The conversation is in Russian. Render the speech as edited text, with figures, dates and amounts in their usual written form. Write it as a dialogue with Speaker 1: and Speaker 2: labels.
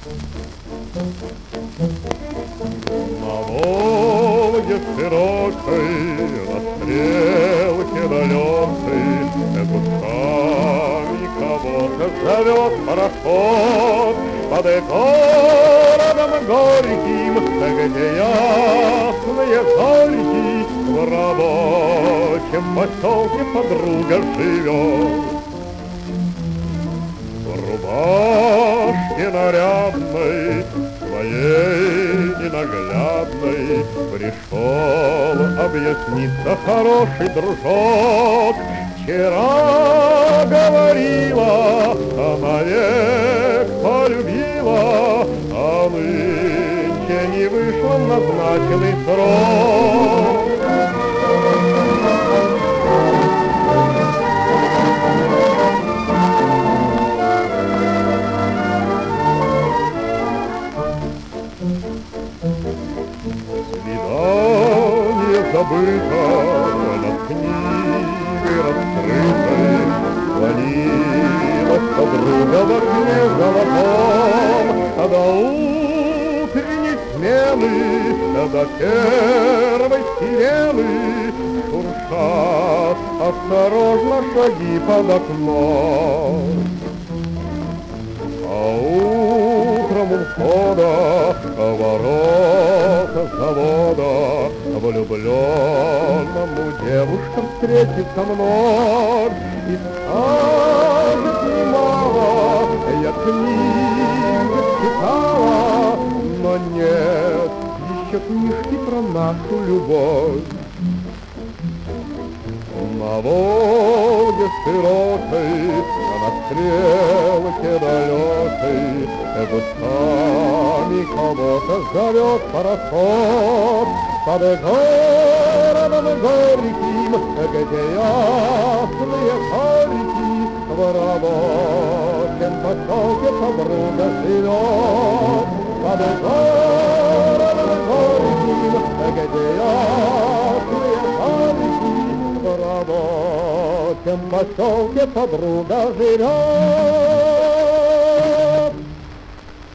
Speaker 1: На Волге широкой, на стрелке далекой, кусками кого-то зовет пароход под городом горьким, где ясные зорьки в рабочем поселке подруга живет. В рубашке нарядной, своей ненаглядной, пришел объясниться хороший дружок. Вчера говорила, а навек полюбила, а нынче не вышла в назначенный срок. Свидание забыто над книгой раскрытой, склонилась подруга в окне золотом, до утренней смены, до первой сирены шуршат осторожно шаги под окном. А утром у входа ворота завода влюбленному девушка встретится вновь и скажет немало: я книги читала, но нет еще книжки про нашу любовь. На Волге широкой, на стрелке далекой, густами кого-то зовет пароход под городом горьким, где ясные зорьки в рабочем поселке подруга живет. Под городом горьким, где ясные зорьки в рабочем поселке подруга живет.